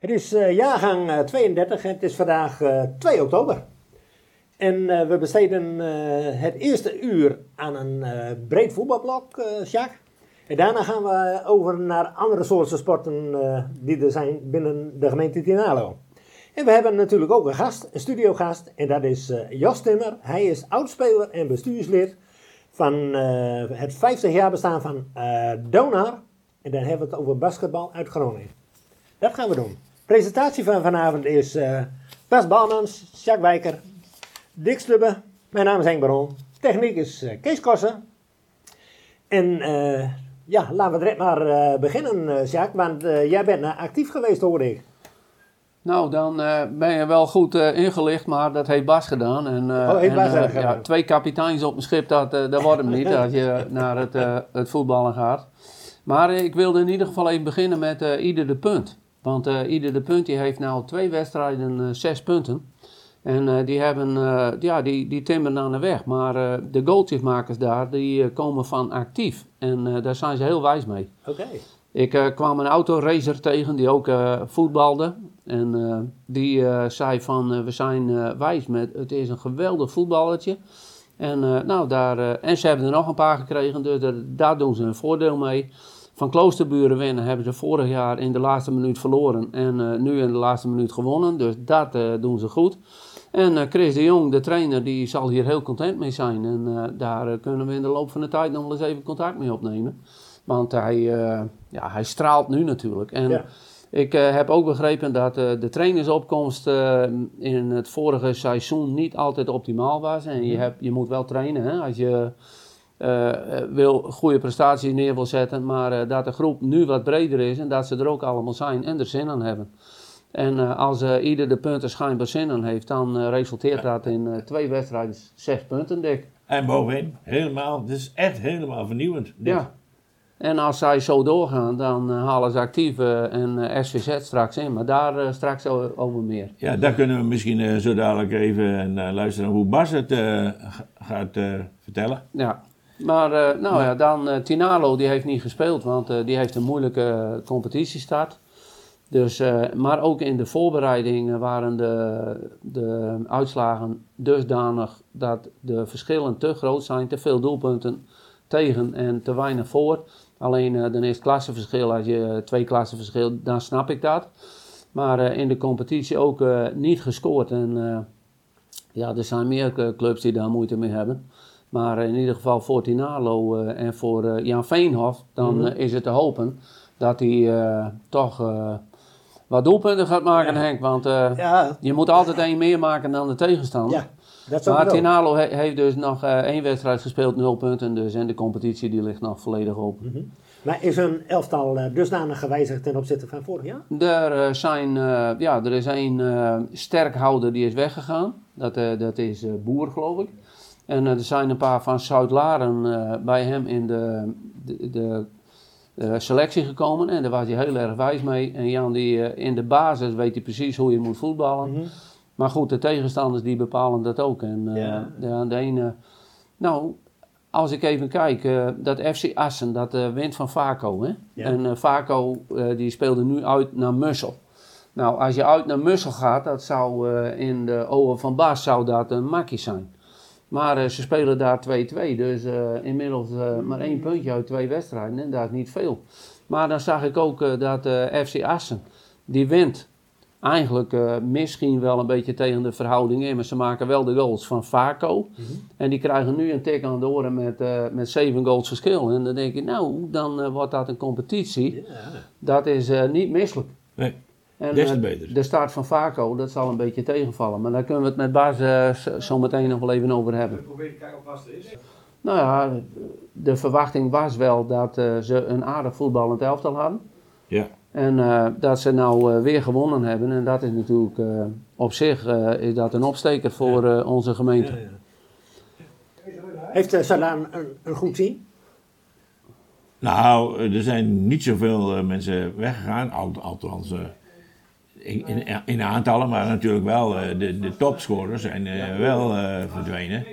Het is jaargang 32 en het is vandaag 2 oktober. En we besteden het eerste uur aan een breed voetbalblok, Sjaak. En daarna gaan we over naar andere soorten sporten die er zijn binnen de gemeente Tinalo. En we hebben natuurlijk ook een studiogast. En dat is Jos Timmer. Hij is oudspeler en bestuurslid van het 50 jaar bestaan van Donar. En dan hebben we het over basketbal uit Groningen. Dat gaan we doen. De presentatie van vanavond is Bas Balmans, Sjaak Wijker, Dick Stubbe. Mijn naam is Henk Baron. Techniek is Kees Kossen. En laten we direct maar beginnen, Sjaak. Want jij bent actief geweest, hoorde ik. Nou, dan ben je wel goed ingelicht, maar dat heeft Bas gedaan. Heeft Bas gedaan? Ja, 2 kapiteins op een schip, dat wordt hem niet als je naar het voetballen gaat. Maar ik wilde in ieder geval even beginnen met Ieder de Punt. Want Ieder de Punt die heeft nou 2 wedstrijden 6 punten. En die timmeren aan de weg. Maar de goaltjesmakers daar, die komen van actief. En daar zijn ze heel wijs mee. Oké. Ik kwam een autoracer tegen die ook voetbalde. En die zei van, we zijn wijs met, het is een geweldig voetballertje. En, en ze hebben er nog een paar gekregen, dus daar doen ze een voordeel mee. Van Kloosterburen winnen hebben ze vorig jaar in de laatste minuut verloren. En nu in de laatste minuut gewonnen, dus dat doen ze goed. En Chris de Jong, de trainer, die zal hier heel content mee zijn. En daar kunnen we in de loop van de tijd nog wel eens even contact mee opnemen. Want hij straalt nu natuurlijk. En ja. Ik heb ook begrepen dat de trainersopkomst in het vorige seizoen niet altijd optimaal was. En je moet wel trainen, hè, als je wil goede prestaties neer wil zetten. Maar dat de groep nu wat breder is en dat ze er ook allemaal zijn en er zin aan hebben. En als Ieder de punten schijnbaar zin aan heeft, dan resulteert dat in 2 wedstrijden 6 punten, Dick. En bovenin, helemaal, het is echt helemaal vernieuwend. Dit. Ja. En als zij zo doorgaan, dan halen ze Actieve en SVZ straks in. Maar daar straks over meer. Ja, daar kunnen we misschien zo dadelijk even luisteren hoe Bas het gaat vertellen. Ja, maar dan Tinalo, die heeft niet gespeeld, want die heeft een moeilijke competitiestart. Dus, maar ook in de voorbereiding waren de uitslagen dusdanig dat de verschillen te groot zijn. Te veel doelpunten tegen en te weinig voor. Alleen dan is het klassenverschil, als je 2 klassen verschilt, dan snap ik dat. Maar in de competitie ook niet gescoord. En er zijn meer clubs die daar moeite mee hebben. Maar in ieder geval voor Tinalo en voor Jan Veenhof, dan is het te hopen dat hij toch wat doelpunten gaat maken, Henk. Want je moet altijd 1 meer maken dan de tegenstander. Ja. Maar Tinalo heeft dus nog 1 wedstrijd gespeeld, 0 punten dus. En de competitie die ligt nog volledig open. Mm-hmm. Maar is een elftal dusdanig gewijzigd ten opzichte van vorig jaar? Er is 1 sterkhouder die is weggegaan. Dat is Boer, geloof ik. En er zijn een paar van Zuid-Laren bij hem in de selectie gekomen. En daar was hij heel erg wijs mee. En Jan, in de basis weet hij precies hoe je moet voetballen. Mm-hmm. Maar goed, de tegenstanders die bepalen dat ook. En de ene... Nou, als ik even kijk, dat FC Assen, dat wint van Vaco. Hè? Ja. En Vaco, die speelde nu uit naar Mussel. Nou, als je uit naar Mussel gaat, dat zou in de ogen van Bas zou dat een makkie zijn. Maar ze spelen daar 2-2, dus inmiddels maar 1 puntje uit 2 wedstrijden. En dat is niet veel. Maar dan zag ik ook dat FC Assen, die wint. Eigenlijk misschien wel een beetje tegen de verhouding in, maar ze maken wel de goals van Vaco. Mm-hmm. En die krijgen nu een tik aan de oren met 7 goals verschil. En dan denk je, nou, dan wordt dat een competitie. Yeah. Dat is niet misselijk. Nee, en, des te beter. De start van Vaco, dat zal een beetje tegenvallen. Maar daar kunnen we het met Bas zo meteen nog wel even over hebben. Probeer te kijken of Bas er is. Nou ja, de verwachting was wel dat ze een aardig voetballend elftal hadden. Ja. En dat ze nou weer gewonnen hebben. En dat is natuurlijk op zich is dat een opsteker voor onze gemeente. Ja. Heeft Salaan een goed team? Nou, er zijn niet zoveel mensen weggegaan. Althans, in aantallen. Maar natuurlijk wel de topscorers zijn wel verdwenen.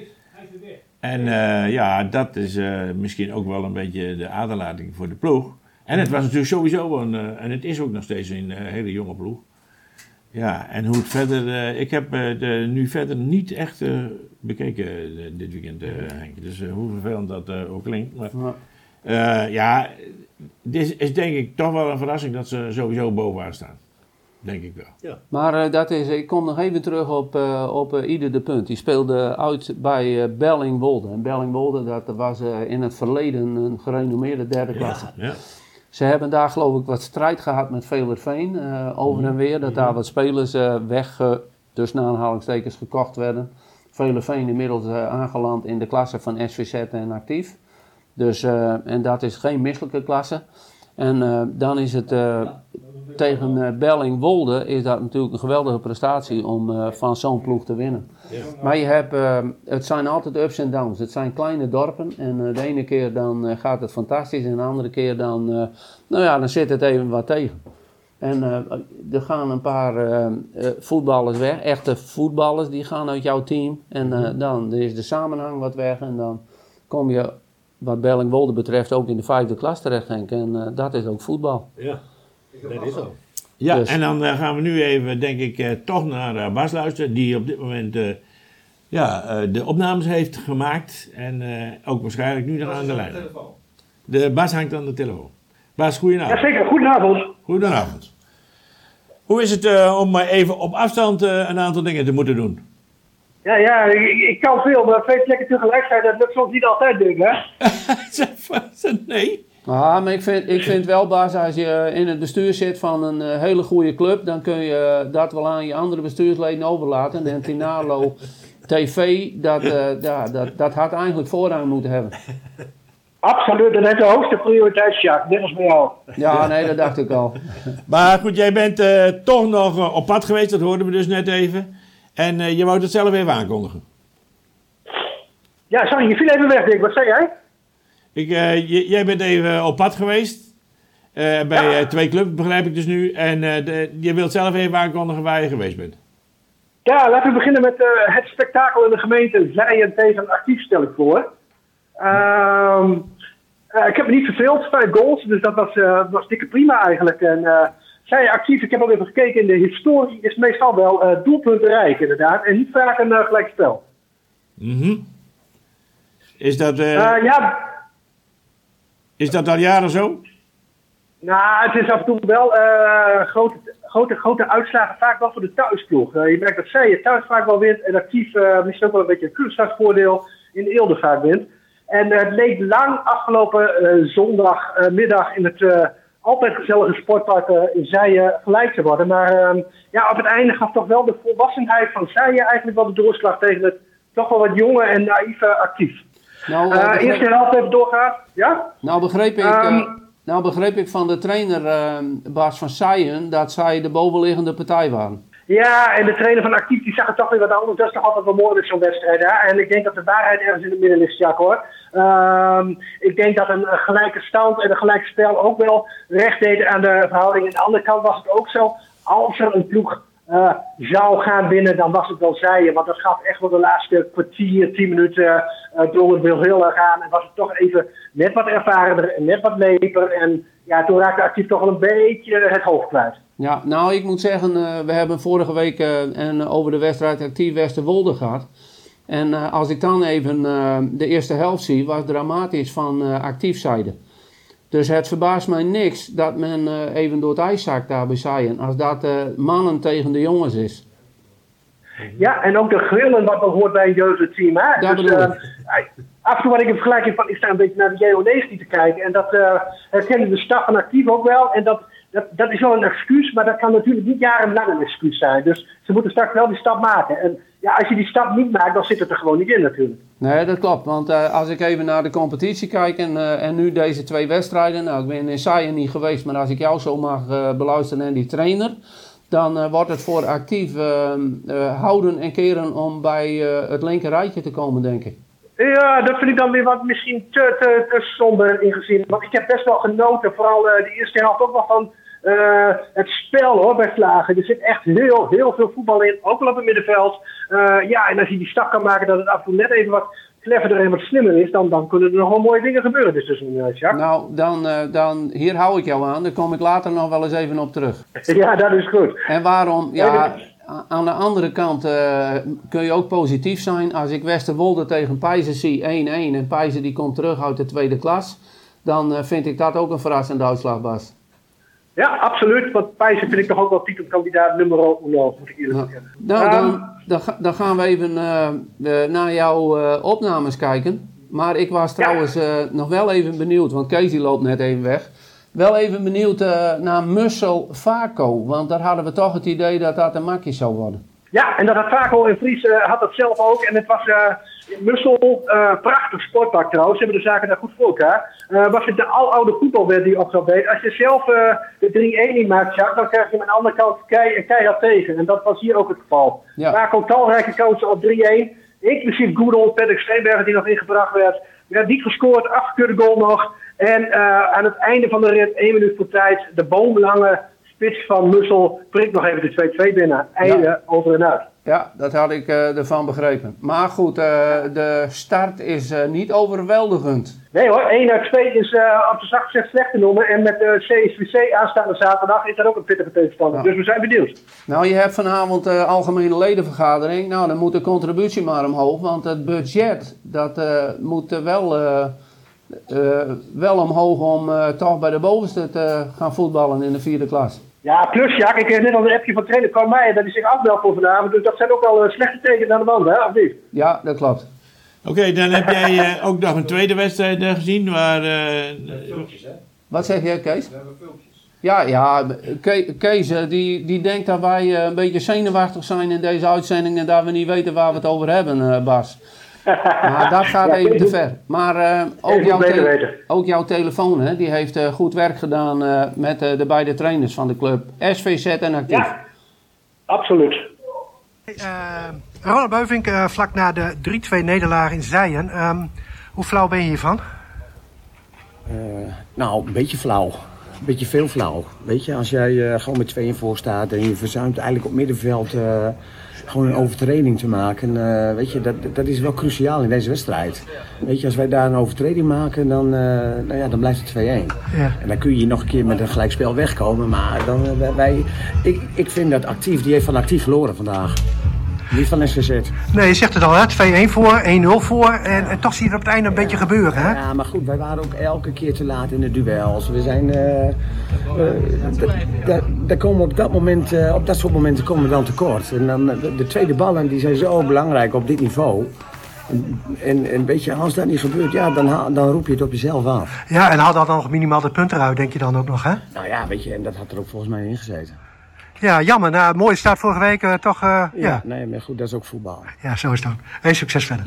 En dat is misschien ook wel een beetje de aderlating voor de ploeg. En het was natuurlijk sowieso en het is ook nog steeds een hele jonge ploeg. Ja, en hoe het verder... ik heb nu verder niet echt bekeken dit weekend, Henk. Dus hoe vervelend dat ook klinkt. Maar, dit is denk ik toch wel een verrassing dat ze sowieso bovenaan staan. Denk ik wel. Ja. Maar ik kom nog even terug op Ieder de Punt. Die speelde uit bij Bellingwolde. En Bellingwolde, dat was in het verleden een gerenommeerde derde klasse. Ja. Ze hebben daar geloof ik wat strijd gehad met Velerveen over en weer. Dat daar wat spelers tussen aanhalingstekens gekocht werden. Velerveen inmiddels aangeland in de klasse van SVZ en Actief. Dus, en dat is geen misselijke klasse. En dan is het tegen Bellingwolde is dat natuurlijk een geweldige prestatie om van zo'n ploeg te winnen. Ja. Maar je hebt, het zijn altijd ups en downs. Het zijn kleine dorpen en de ene keer dan gaat het fantastisch en de andere keer dan, dan zit het even wat tegen. En er gaan een paar voetballers weg, echte voetballers die gaan uit jouw team. En dan is de samenhang wat weg en dan kom je wat Bellingwolde betreft ook in de 5e klas terecht, Henk. En dat is ook voetbal. Ja, dat is zo. Ja, dus. En dan gaan we nu even, denk ik, toch naar Bas luisteren. Die op dit moment de opnames heeft gemaakt. En ook waarschijnlijk nu nog aan de lijn. De Bas hangt aan de telefoon. Bas, goedenavond. Jazeker, goedenavond. Goedenavond. Hoe is het om even op afstand een aantal dingen te moeten doen? Ja, ik kan veel, maar 2 plekken tegelijkertijd, dat lukt soms niet altijd, denk ik, hè? Nee. Ah, maar ik vind wel, Bas, als je in het bestuur zit van een hele goede club, dan kun je dat wel aan je andere bestuursleden overlaten. En Tinalo TV, dat had eigenlijk voorrang moeten hebben. Absoluut, dat is de hoogste prioriteit, Jacques, net als bij jou. Ja, nee, dat dacht ik al. Maar goed, jij bent toch nog op pad geweest, dat hoorden we dus net even. En je wou het zelf even aankondigen. Ja, sorry, je viel even weg, Dick. Wat zei jij? Jij bent even op pad geweest. Bij 2 clubs, begrijp ik dus nu. En je wilt zelf even aankondigen waar je geweest bent. Ja, laten we beginnen met het spektakel in de gemeente Zijen tegen Actief, stel ik voor. Ik heb me niet verveeld, 5 goals, dus dat was dikke prima eigenlijk. En Zijen Actief, ik heb al even gekeken in de historie, is meestal wel doelpuntenrijk inderdaad. En niet vaak een gelijkspel. Mm-hmm. Is dat al jaren zo? Nou, het is af en toe wel grote uitslagen, vaak wel voor de thuisploeg. Je merkt dat zij thuis vaak wel wint en Actief misschien ook wel een beetje een kunststaatsvoordeel in de Eelde vaak wint. En het leek lang afgelopen zondagmiddag in het altijd gezellige sportpark in Zijen gelijk te worden. Maar op het einde gaf toch wel de volwassenheid van Zijen eigenlijk wel de doorslag tegen het toch wel wat jonge en naïeve Actief. Eerste helft even doorgaan, ja? Nou begreep ik van de trainer Bas van Zijen dat zij de bovenliggende partij waren. Ja, en de trainer van Actief die zag het toch weer wat anders. Dat is toch altijd wel mooi met zo'n wedstrijd. Hè? En ik denk dat de waarheid ergens in het midden ligt, Jacques, hoor. Ik denk dat een gelijke stand en een gelijk spel ook wel recht deed aan de verhouding. Aan de andere kant was het ook zo, als er een ploeg zou gaan winnen, dan was het wel Zijen. Want dat gaf echt wel de laatste kwartier, 10 minuten door het wil heel erg aan. En was het toch even net wat ervarener en net wat leper. En ja, toen raakte Actief toch wel een beetje het hoofd kwijt. Ja, nou ik moet zeggen, we hebben vorige week over de wedstrijd Actief Westerwolde gehad. En als ik dan even de eerste helft zie, was dramatisch van Actiefzijde. Dus het verbaast mij niks dat men even door het ijs zakt daar bij Zijen, als dat mannen tegen de jongens is. Ja, en ook de grillen wat er hoort bij een jeugdteam. Hè? Dus, af en toe had ik een vergelijking van, ik sta een beetje naar de JOD's te kijken. En dat herkennen de staf van Actief ook wel. En dat is wel een excuus, maar dat kan natuurlijk niet jarenlang een excuus zijn. Dus ze moeten straks wel die stap maken. En ja, als je die stap niet maakt, dan zit het er gewoon niet in natuurlijk. Nee, dat klopt. Want als ik even naar de competitie kijk en nu deze 2 wedstrijden. Nou, ik ben in Zijen niet geweest, maar als ik jou zo mag beluisteren en die trainer. Dan wordt het voor Actief houden en keren om bij het linker rijtje te komen, denk ik. Ja, dat vind ik dan weer wat misschien te somber ingezien. Want ik heb best wel genoten, vooral de eerste helft ook wel van het spel hoor, bij Vlagen. Er zit echt heel veel voetbal in, ook wel op het middenveld. En als je die stap kan maken dat het af en toe net even wat cleverder en wat slimmer is, dan kunnen er nog wel mooie dingen gebeuren. Dus tussen Jacques. Nou, dan hier hou ik jou aan. Daar kom ik later nog wel eens even op terug. Ja, dat is goed. En waarom? Ja, aan de andere kant kun je ook positief zijn. Als ik Westerwolde tegen Pijzen zie 1-1 en Pijzen die komt terug uit de tweede klas, dan vind ik dat ook een verrassende uitslag, Bas. Ja, absoluut. Want Pijzen vind ik toch ook wel titelkandidaat nummer 1, moet ik eerlijk zeggen. Nou, dan gaan we even naar jouw opnames kijken. Maar ik was trouwens nog wel even benieuwd, want Kees die loopt net even weg. Wel even benieuwd naar Mussel-Vaco, want daar hadden we toch het idee dat dat een makkie zou worden. Ja, en dat had Vaco en Vries had dat zelf ook. En het was Mussel, prachtig sportpark trouwens. Ze hebben de zaken daar goed voor elkaar. Was het de aloude voetbalwet die op zou weten. Als je zelf de 3-1 niet maakt, Jacques, dan krijg je aan de andere kant keihard tegen. En dat was hier ook het geval. Ja. Vaco talrijke kansen op 3-1. Inclusief good old Patrick Steenbergen die nog ingebracht werd. Werd niet gescoord, afgekeurde goal nog. En aan het einde van de rit, 1 minuut voor tijd, de boomlange spits van Mussel prikt nog even de 2-2 binnen. Einde over en uit. Ja, dat had ik ervan begrepen. Maar goed, de start is niet overweldigend. Nee hoor, 1 uit 2 is op de zacht gezegd slecht te noemen. En met de CSVC aanstaande zaterdag is dat ook een pittige tegenstander. Ja. Dus we zijn benieuwd. Nou, je hebt vanavond algemene ledenvergadering. Nou, dan moet de contributie maar omhoog. Want het budget, dat moet wel omhoog om toch bij de bovenste te gaan voetballen in de 4e klas. Ja, plus Jacques, ik heb net al een appje van trainer Carl Meijer dat hij zich afmeldt voor vanavond. Dus dat zijn ook al slechte tekenen aan de wand, hè, of niet? Ja, dat klopt. Oké, dan heb jij ook nog een tweede wedstrijd gezien waar... Filmpjes, hè? Wat zeg jij, Kees? We hebben filmpjes. Ja, Kees die denkt dat wij een beetje zenuwachtig zijn in deze uitzending en dat we niet weten waar we het over hebben, Bas. Maar dat gaat even te ver. Maar ook jouw telefoon, hè, die heeft goed werk gedaan met de beide trainers van de club. SVZ en Actief. Ja, absoluut. Ronald Beuvink, vlak na de 3-2 nederlaag in Zeien. Hoe flauw ben je hiervan? Nou, een beetje flauw. Een beetje veel flauw. Weet je, als jij gewoon met 2-1 voor staat en je verzuimt eigenlijk op middenveld gewoon een overtreding te maken. Weet je, dat is wel cruciaal in deze wedstrijd. Weet je, als wij daar een overtreding maken, dan blijft het 2-1. Ja. En dan kun je nog een keer met een gelijkspel wegkomen. Maar ik vind dat Actief, die heeft van Actief verloren vandaag. Niet van SVZ. Nee, je zegt het al, hè? 2-1 voor, 1-0 voor. En toch zie je het op het einde een beetje gebeuren, hè? Ja, maar goed, wij waren ook elke keer te laat in de duels. We zijn... daar komen op dat soort momenten komen we dan tekort. En dan, de tweede ballen die zijn zo belangrijk op dit niveau. En weet je, als dat niet gebeurt, ja, dan roep je het op jezelf af. Ja, en haal dan nog minimaal de punten eruit, denk je dan ook nog, hè? Nou ja, weet je, en dat had er ook volgens mij in gezeten. Ja, jammer. Nou, mooie start vorige week, toch? Ja, nee, maar goed, dat is ook voetbal. Ja, zo is het ook. Hey, succes verder.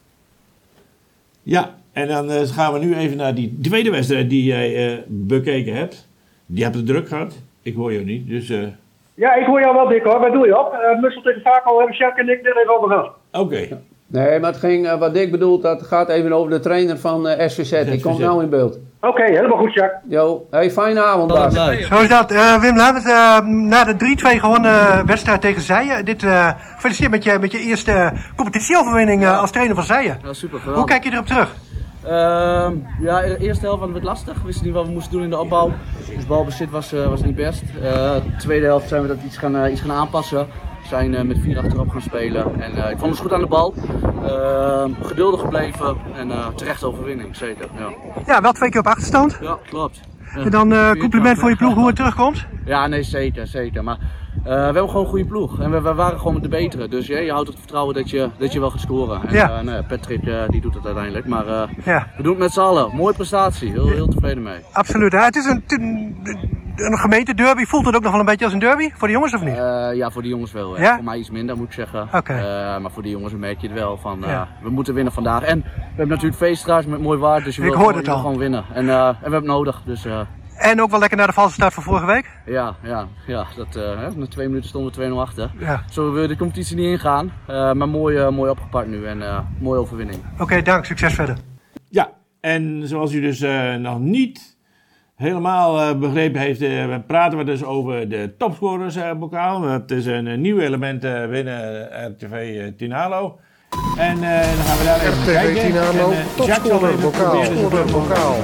Ja, en dan gaan we nu even naar die tweede wedstrijd die jij bekeken hebt. Die hebt het druk gehad. Ik hoor jou niet, dus... Ja, ik hoor jou wel, Dick, hoor. Waar doe je op? Mussel tegen Vaco hebben Jacques en ik net even over gehad. Oké. Nee, maar het ging, wat Dick bedoelt, dat gaat even over de trainer van SVZ. Die komt nou in beeld. Oké, helemaal goed, Jacques. Jo, hey, fijne avond, Bas. Zo is dat. Wim, laten we na de 3-2 gewonnen wedstrijd tegen Zeien. Gefeliciteerd met je eerste competitieoverwinning als trainer van Zeien. Ja, super. Geweldig. Hoe kijk je erop terug? Ja, de eerste helft was het lastig. We wisten niet wat we moesten doen in de opbouw. Dus balbezit was niet best. De tweede helft zijn we dat iets gaan aanpassen. We zijn met 4 achterop gaan spelen. En ik vond ons goed aan de bal. Geduldig gebleven en terecht overwinning, zeker. Ja, wel 2 keer op achterstand. Ja, klopt. Ja. En dan compliment voor je ploeg hoe het terugkomt. Ja, nee, zeker. Maar we hebben gewoon een goede ploeg en we waren gewoon de betere. Dus je houdt het vertrouwen dat je wel gaat scoren. En, ja. Patrick die doet het uiteindelijk. Maar we doen het met z'n allen. Mooie prestatie. Heel tevreden mee. Absoluut. Hè? Het is een gemeentederby. Voelt het ook nog wel een beetje als een derby? Voor de jongens of niet? Ja, voor de jongens wel. Ja? Voor mij iets minder moet ik zeggen. Okay. Maar voor de jongens merk je het wel van we moeten winnen vandaag. En we hebben natuurlijk feeststraat met mooi waard. Dus je wil gewoon winnen. En we hebben het nodig. Dus, en ook wel lekker naar de valse start van vorige week? Ja. Na 2 minuten stonden we 2-0 achter. Ja. Zo willen we de competitie niet ingaan. Maar mooi opgepakt nu en mooie overwinning. Oké, dank. Succes verder. Ja, en zoals u dus nog niet helemaal begrepen heeft, praten we dus over de topscorersbokaal. Dat is een nieuw element binnen RTV Tinalo. En dan gaan we daar even RTV kijken. Tinamo, En, Jacques zal topscorer even bokaal. proberen te Bokaal.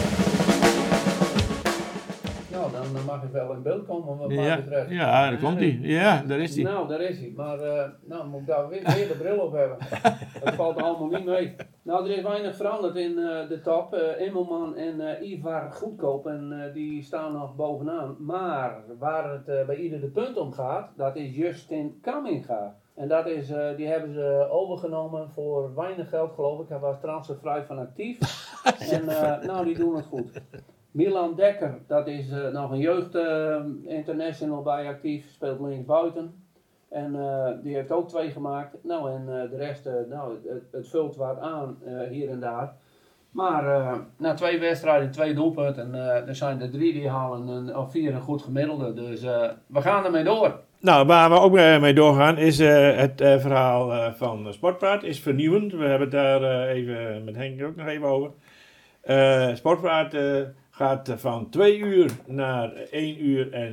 Nou, dan mag ik wel in beeld komen wat mij Ja, betreft. ja, daar komt hij. Ja, daar is hij. Nou, daar is hij. Maar nou moet ik daar weer de bril op hebben. Dat valt allemaal niet mee. Nou, er is weinig veranderd in de top. Immelman en Ivar Goedkoop. En die staan nog bovenaan. Maar waar het bij ieder de punt om gaat, dat is Justin Kamminga. En dat is, die hebben ze overgenomen voor weinig geld, geloof ik. Hij was transfervrij van actief. En nou, die doen het goed. Milan Dekker, dat is nog een jeugd international bij actief, speelt linksbuiten. En die heeft ook 2 gemaakt. Nou, en de rest, nou, het vult wat aan hier en daar. Maar na 2 wedstrijden, 2 doelpunten, er zijn er 3 die halen of 4 een goed gemiddelde. Dus we gaan ermee door. Nou, waar we ook mee doorgaan is het verhaal van Sportpraat. Is vernieuwend. We hebben het daar even met Henk ook nog even over. Sportpraat gaat van 2 uur naar 1 uur en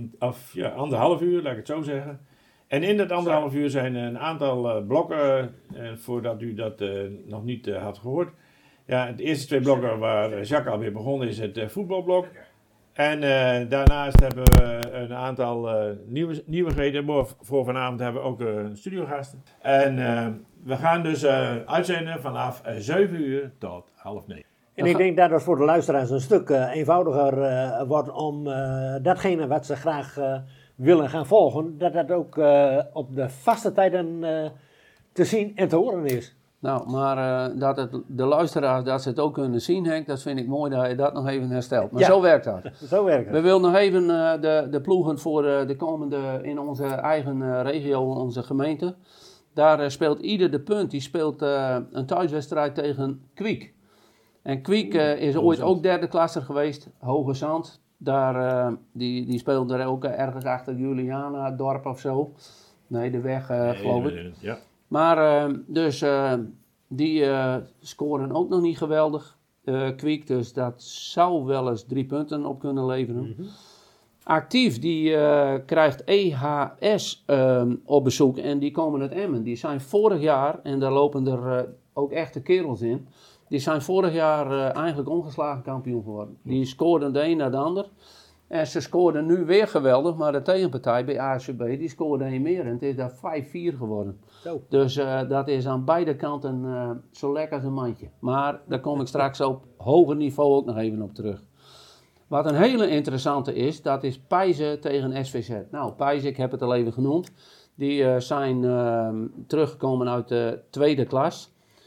1,5 uur, laat ik het zo zeggen. En in dat 1,5 uur zijn een aantal blokken, voordat u dat nog niet had gehoord. Ja, de eerste 2 blokken waar Jacques alweer begonnen is het voetbalblok. En daarnaast hebben we een aantal nieuwigheden. Voor vanavond hebben we ook studiogasten. En we gaan dus uitzenden vanaf 7 uur tot 8:30. En ik denk dat het voor de luisteraars een stuk eenvoudiger wordt om datgene wat ze graag willen gaan volgen, dat dat ook op de vaste tijden te zien en te horen is. Nou, maar dat de luisteraars dat ze het ook kunnen zien, Henk, dat vind ik mooi dat je dat nog even herstelt. Maar Ja. zo werkt dat. Zo werkt We het. willen nog even de ploegen voor de komende in onze eigen regio, onze gemeente. Daar speelt ieder de punt. Die speelt een thuiswedstrijd tegen Kwiek. En Kwiek is ooit ook 3e klasser geweest, Hoge Zand. Daar, die speelde er ook ergens achter Juliana dorp of zo. Nee, de weg geloof ik. Ja. Maar dus die scoren ook nog niet geweldig. Kwiek, dus dat zou wel eens 3 punten op kunnen leveren. Mhm. Actief, die krijgt EHS op bezoek en die komen uit Emmen. Die zijn vorig jaar, en daar lopen er ook echte kerels in, die zijn vorig jaar eigenlijk ongeslagen kampioen geworden. Die scoorden de een naar de ander. En ze scoorden nu weer geweldig, maar de tegenpartij bij ASVB, die scoorde 1 meer. En het is daar 5-4 geworden. Zo. Dus dat is aan beide kanten zo lekker als een mandje. Maar daar kom ik straks op hoger niveau ook nog even op terug. Wat een hele interessante is, dat is Peijzen tegen SVZ. Nou, Peijzen, ik heb het al even genoemd. Die zijn teruggekomen uit de 2e klas.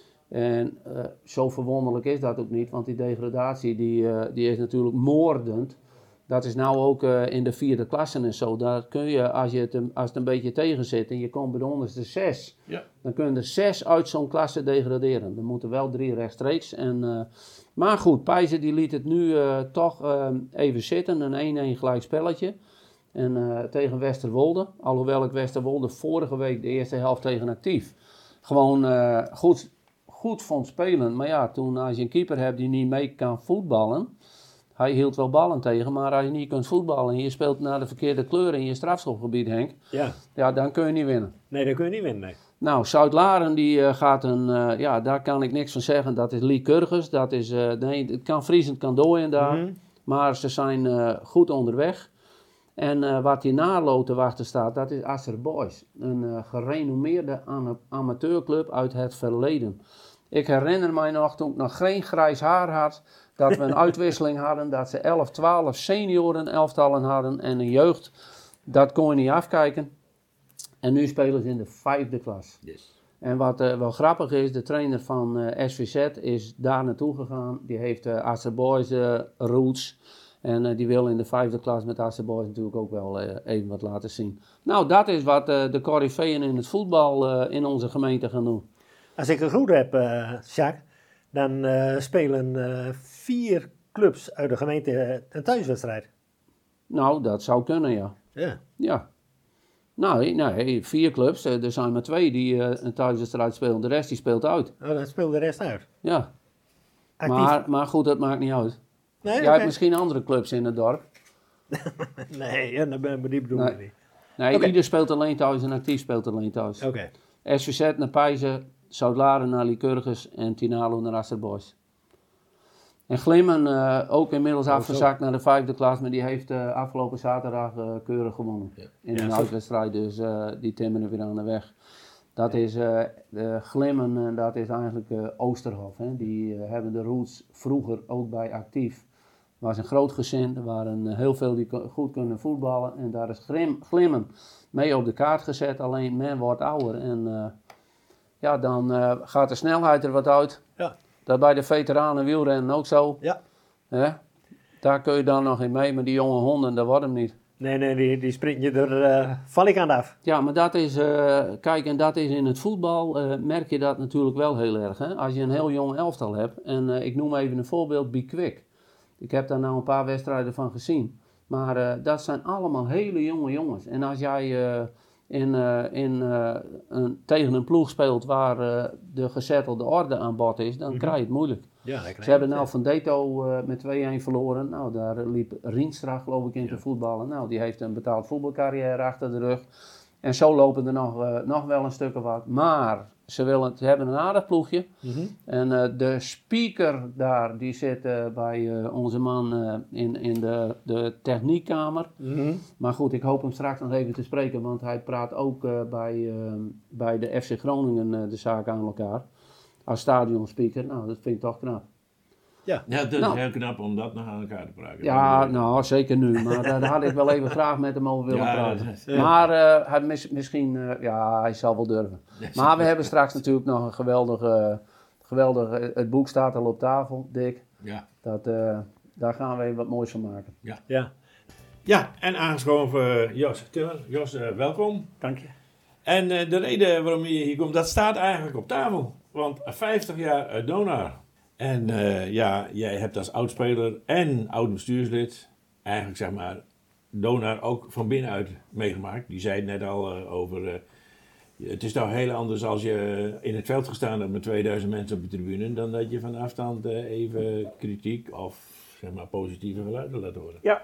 En zo verwonderlijk is dat ook niet, want die degradatie die is natuurlijk moordend. Dat is nou ook in de 4e klasse en zo. Daar kun je, als het een beetje tegen zit en je komt bij de onderste 6, Ja. dan kunnen er 6 uit zo'n klasse degraderen. Er moeten wel 3 rechtstreeks. Maar goed, Peijzen die liet het nu toch even zitten. Een 1-1 gelijk spelletje. En tegen Westerwolde. Alhoewel ik Westerwolde vorige week de eerste helft tegen actief gewoon goed vond spelen. Maar ja, toen als je een keeper hebt die niet mee kan voetballen. Hij hield wel ballen tegen, maar als je niet kunt voetballen en je speelt naar de verkeerde kleur in je strafschopgebied, Henk. Ja, dan kun je niet winnen. Nee, dat kun je niet winnen. Nee. Nou, Zuid-Laren die gaat daar kan ik niks van zeggen. Dat is Lycurgus. Dat is, het kan vriezend, kan dooien daar. Mhm. Maar ze zijn goed onderweg. En wat hierna te wachten staat, dat is Asser Boys. Een gerenommeerde amateurclub uit het verleden. Ik herinner mij nog, toen ik nog geen grijs haar had, dat we een uitwisseling hadden, dat ze 11, 12 senioren elftallen hadden en een jeugd. Dat kon je niet afkijken. En nu spelen ze in de 5e klas. Yes. En wat wel grappig is, de trainer van SVZ is daar naartoe gegaan. Die heeft Asser Boys roots. En die wil in de 5e klas met Asser Boys natuurlijk ook wel even wat laten zien. Nou, dat is wat de coryfeeën in het voetbal in onze gemeente gaan doen. Als ik het goed heb, Jacques, dan spelen 4 clubs uit de gemeente een thuiswedstrijd. Nou, dat zou kunnen, ja. Ja. Ja. Nou, nee, 4 clubs. Er zijn maar 2 die een thuiswedstrijd spelen. De rest die speelt uit. Oh, dan speelt de rest uit. Ja. Actief. Maar goed, dat maakt niet uit. Nee, Jij oké. hebt misschien andere clubs in het dorp. Nee, ja, die bedoel ik Nee. niet. Nee, Oké. ieder speelt alleen thuis en actief speelt alleen thuis. Oké. SVZ naar Peijzen, Zuid-Laren naar Lycurgus en Tinalo naar Asterboys. En Glimmen ook inmiddels afgezakt naar de 5e klas, maar die heeft afgelopen zaterdag keurig gewonnen. In een uitwedstrijd, dus die timmeren weer aan de weg. Dat is Glimmen, dat is eigenlijk Oosterhof. Hè. Die hebben de roots vroeger ook bij actief. Het was een groot gezin, er waren heel veel die goed kunnen voetballen. En daar is Glimmen mee op de kaart gezet, alleen men wordt ouder. En dan gaat de snelheid er wat uit. Ja. Dat bij de veteranen wielrennen ook zo. Ja. Daar kun je dan nog in mee, maar die jonge honden, dat wordt hem niet. Nee, die sprint je er val ik aan af. Ja, maar dat is, kijk, en dat is in het voetbal, merk je dat natuurlijk wel heel erg. Hè? Als je een heel jong elftal hebt, en ik noem even een voorbeeld, Bikwik. Ik heb daar nou een paar wedstrijden van gezien. Maar dat zijn allemaal hele jonge jongens. En als jij tegen een ploeg speelt waar de gezettelde orde aan bod is, dan krijg je het moeilijk. Ja, ze hebben nou van Deto met 2-1 verloren. Nou, daar liep Rienstra geloof ik in te voetballen. Nou, die heeft een betaald voetbalcarrière achter de rug. En zo lopen er nog wel een stukje wat. Maar ze hebben een aardig ploegje. En de speaker daar, die zit bij onze man in de techniekkamer. Maar goed, ik hoop hem straks nog even te spreken, want hij praat ook bij de FC Groningen de zaak aan elkaar. Als stadionspeaker, nou, dat vind ik toch knap. Ja, dat is heel knap om dat nog aan elkaar te praten. Ja, nou, zeker nu. Maar daar had ik wel even graag met hem over willen praten. Maar hij misschien, hij zal wel durven. Maar we hebben straks natuurlijk nog een geweldige... Het boek staat al op tafel, Dick. Ja. Daar gaan we even wat moois van maken. Ja, en aangeschoven Jos Timmer. Jos, welkom. Dank je. En de reden waarom je hier komt, dat staat eigenlijk op tafel. Want 50 jaar Donar. En jij hebt als oudspeler en oud-bestuurslid eigenlijk zeg maar Donar ook van binnenuit meegemaakt. Die zei het net al over, het is nou heel anders als je in het veld gestaan hebt met 2000 mensen op de tribune, dan dat je van afstand even kritiek of zeg maar positieve geluiden laat horen. Ja.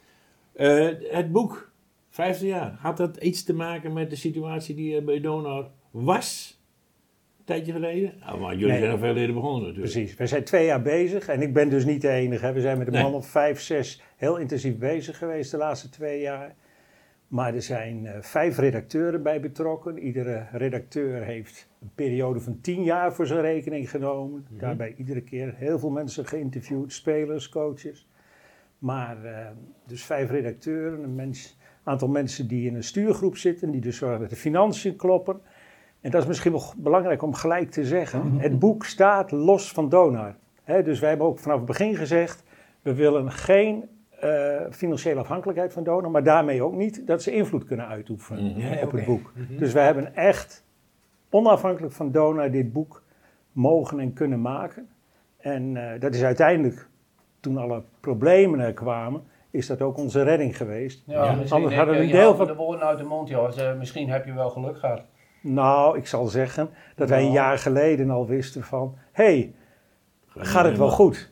Het boek, 50 jaar, had dat iets te maken met de situatie die er bij Donar was? Een tijdje geleden? Nou, maar jullie zijn al veel eerder begonnen natuurlijk. Precies, we zijn 2 jaar bezig en ik ben dus niet de enige. Hè. We zijn met een man of 5, 6 heel intensief bezig geweest de laatste 2 jaar. Maar er zijn 5 redacteuren bij betrokken. Iedere redacteur heeft een periode van 10 jaar voor zijn rekening genomen. Daarbij iedere keer heel veel mensen geïnterviewd, spelers, coaches. Maar dus 5 redacteuren, een aantal mensen die in een stuurgroep zitten, die dus zorgen dat de financiën kloppen. En dat is misschien wel belangrijk om gelijk te zeggen. Het boek staat los van Donar. Dus wij hebben ook vanaf het begin gezegd, we willen geen financiële afhankelijkheid van Donar, maar daarmee ook niet dat ze invloed kunnen uitoefenen op het boek. Dus wij hebben echt onafhankelijk van Donar dit boek mogen en kunnen maken. En dat is uiteindelijk, toen alle problemen er kwamen, is dat ook onze redding geweest. Ja, anders hadden we een deel van de woorden uit de mond, Jos. Misschien heb je wel geluk gehad. Nou, ik zal zeggen dat wij een jaar geleden al wisten van, gaat het wel goed?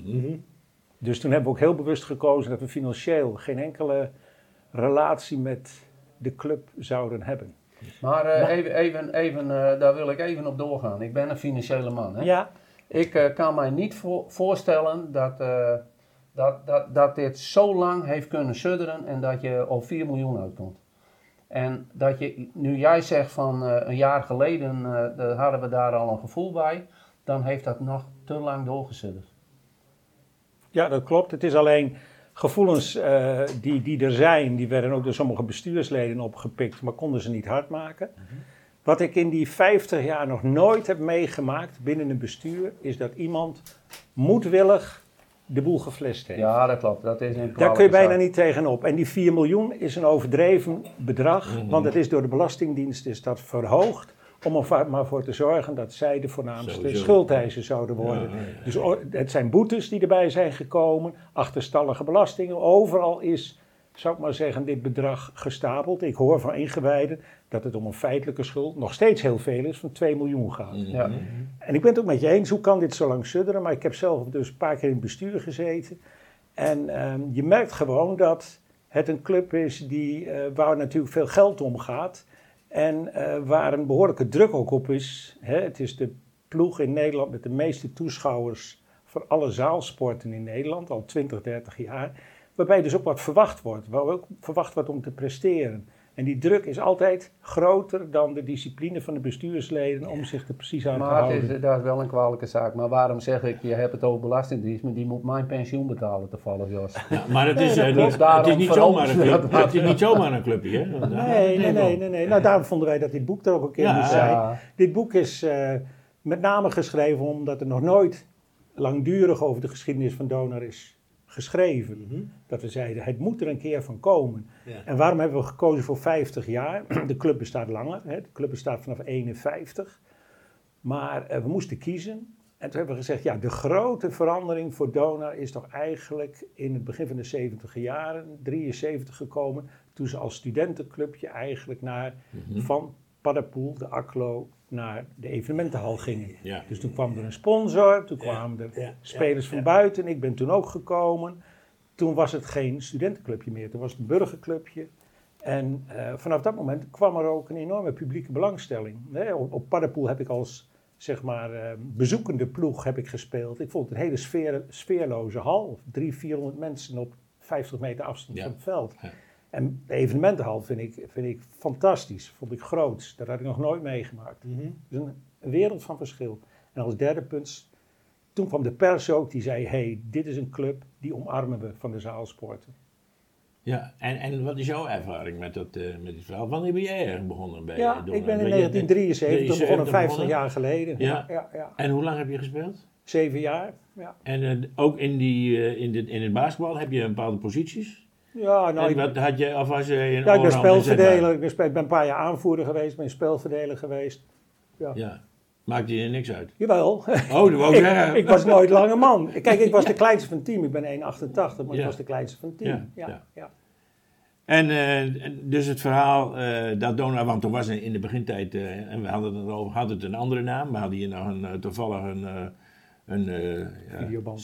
Dus toen hebben we ook heel bewust gekozen dat we financieel geen enkele relatie met de club zouden hebben. Maar even, daar wil ik even op doorgaan. Ik ben een financiële man. Hè? Ja. Ik kan mij niet voorstellen dat dit zo lang heeft kunnen sudderen en dat je op 4 miljoen uitkomt. En dat je, nu jij zegt van een jaar geleden hadden we daar al een gevoel bij, dan heeft dat nog te lang doorgesudderd. Ja, dat klopt. Het is alleen gevoelens die er zijn, die werden ook door sommige bestuursleden opgepikt, maar konden ze niet hard maken. Wat ik in die 50 jaar nog nooit heb meegemaakt binnen een bestuur, is dat iemand moedwillig de boel geflest heeft. Ja, dat klopt. Dat is daar kun je bijna niet tegenop. En die 4 miljoen is een overdreven bedrag, want het is door de Belastingdienst is dat verhoogd, om er maar voor te zorgen dat zij de voornaamste schuldeisers zouden worden. Dus het zijn boetes die erbij zijn gekomen, achterstallige belastingen. Overal is, zou ik maar zeggen, dit bedrag gestapeld. Ik hoor van ingewijden dat het om een feitelijke schuld nog steeds heel veel is, van 2 miljoen gaat. Ja. En ik ben het ook met je eens, hoe kan dit zo lang sudderen? Maar ik heb zelf dus een paar keer in het bestuur gezeten. En je merkt gewoon dat het een club is waar natuurlijk veel geld om gaat. En waar een behoorlijke druk ook op is, het is de ploeg in Nederland met de meeste toeschouwers voor alle zaalsporten in Nederland, al 20, 30 jaar. Waarbij dus ook wat verwacht wordt, waar ook verwacht wordt om te presteren. En die druk is altijd groter dan de discipline van de bestuursleden om zich er precies aan te houden. Maar dat is wel een kwalijke zaak. Maar waarom zeg ik, je hebt het over belastingdienst, maar die moet mijn pensioen betalen toevallig, Jos. Ja, maar het is niet zomaar een clubje, hè? Nee. Nou, daarom vonden wij dat dit boek er ook een keer moest zijn. Ja. Dit boek is met name geschreven omdat er nog nooit langdurig over de geschiedenis van Donar is geschreven. Mm-hmm. Dat we zeiden, het moet er een keer van komen. Ja. En waarom hebben we gekozen voor 50 jaar? De club bestaat langer. De club bestaat vanaf 51. Maar we moesten kiezen. En toen hebben we gezegd, ja, de grote verandering voor Donar is toch eigenlijk in het begin van de 70 jaren, 73 gekomen, toen ze als studentenclubje eigenlijk van Paddepoel, de Aklo, naar de evenementenhal gingen. Ja. Dus toen kwam er een sponsor, toen kwamen er spelers van buiten. Ik ben toen ook gekomen. Toen was het geen studentenclubje meer, toen was het een burgerclubje. En vanaf dat moment kwam er ook een enorme publieke belangstelling. Op Paddepoel heb ik als bezoekende ploeg heb ik gespeeld. Ik vond het een hele sfeerloze hal. 300-400 mensen op 50 meter afstand van het veld. Ja. En de evenementenhal vind ik fantastisch, vond ik groots. Dat had ik nog nooit meegemaakt. Mm-hmm. Dus een wereld van verschil. En als derde punt, toen kwam de pers ook, die zei, hey, dit is een club, die omarmen we van de zaalsporten. Ja, en wat is jouw ervaring met dit verhaal? Wanneer ben jij eigenlijk begonnen bij Donar? Ik ben in 1973 begonnen, 50 jaar geleden. Ja. En hoe lang heb je gespeeld? 7 jaar, ja. En ook in het basketbal heb je bepaalde posities? Ja, nou, ik ben spelverdeler. Ik ben een paar jaar aanvoerder geweest, ben spelverdeler geweest. Ja. Maakt je niks uit? Jawel. Oh, dat wou ik zeggen. Ik was nooit lange man. Kijk, ik was de kleinste van het team. Ik ben 1,88, maar ik was de kleinste van het team. Ja. En dus het verhaal dat Donar, want toen was in de begintijd, en we hadden het erover, had het een andere naam. We hadden hier nog toevallig een videoband.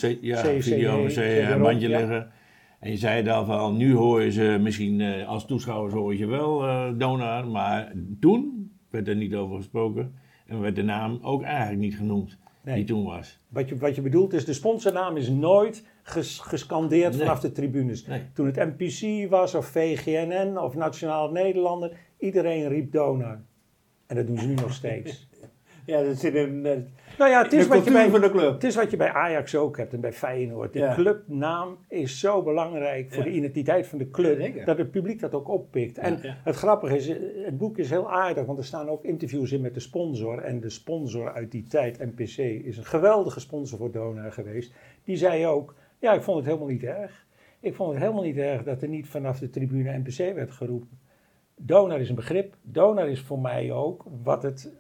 Bandje liggen. En je zei al van, nu hoor je ze misschien als toeschouwers hoor je wel Donar, maar toen werd er niet over gesproken en werd de naam ook eigenlijk niet genoemd die toen was. Wat je bedoelt is, de sponsornaam is nooit gescandeerd vanaf de tribunes. Nee. Toen het NPC was of VGNN of Nationaal Nederlander, iedereen riep Donar. En dat doen ze nu nog steeds. Ja, dat zit in het is de cultuur van de club. Het is wat je bij Ajax ook hebt en bij Feyenoord. De clubnaam is zo belangrijk voor de identiteit van de club, dat het publiek dat ook oppikt. En het grappige is, het boek is heel aardig, want er staan ook interviews in met de sponsor. En de sponsor uit die tijd, NPC, is een geweldige sponsor voor Donar geweest. Die zei ook, ja, ik vond het helemaal niet erg. Ik vond het helemaal niet erg dat er niet vanaf de tribune NPC werd geroepen. Donar is een begrip. Donar is voor mij ook wat het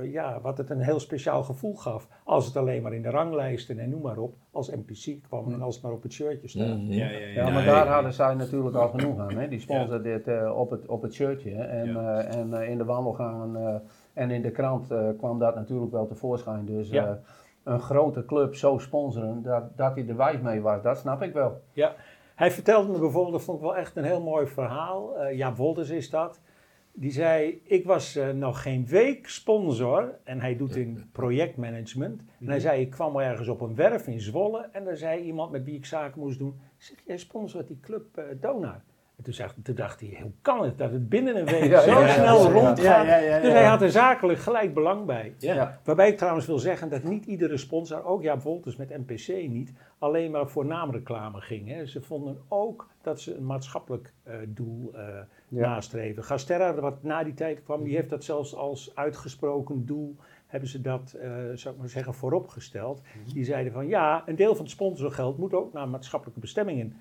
een heel speciaal gevoel gaf. Als het alleen maar in de ranglijsten en noem maar op, als NPC kwam en als het maar op het shirtje staat. Mm-hmm. Maar daar hadden zij natuurlijk al genoeg aan. Hè? Die sponsor dit op het shirtje. En in de wandelgangen en in de krant kwam dat natuurlijk wel tevoorschijn. Dus een grote club zo sponsoren, dat hij er wijs mee was, dat snap ik wel. Ja. Hij vertelde me bijvoorbeeld, dat vond ik wel echt een heel mooi verhaal. Jaap Wolters is dat. Die zei, ik was nog geen week sponsor. En hij doet in projectmanagement. En hij zei, ik kwam ergens op een werf in Zwolle. En daar zei iemand met wie ik zaken moest doen. Zeg, jij sponsort die club Donar. En toen dacht hij, hoe kan het dat het binnen een week zo snel rondgaat? Dus hij had er zakelijk gelijk belang bij. Ja. Waarbij ik trouwens wil zeggen dat niet iedere sponsor, ook Jaap Wolters met NPC niet, alleen maar voor naamreclame ging. Hè. Ze vonden ook dat ze een maatschappelijk doel nastreven. Gasterra, wat na die tijd kwam, die heeft dat zelfs als uitgesproken doel, hebben ze dat, zou ik maar zeggen, vooropgesteld. Die zeiden van, ja, een deel van het sponsorgeld moet ook naar maatschappelijke bestemmingen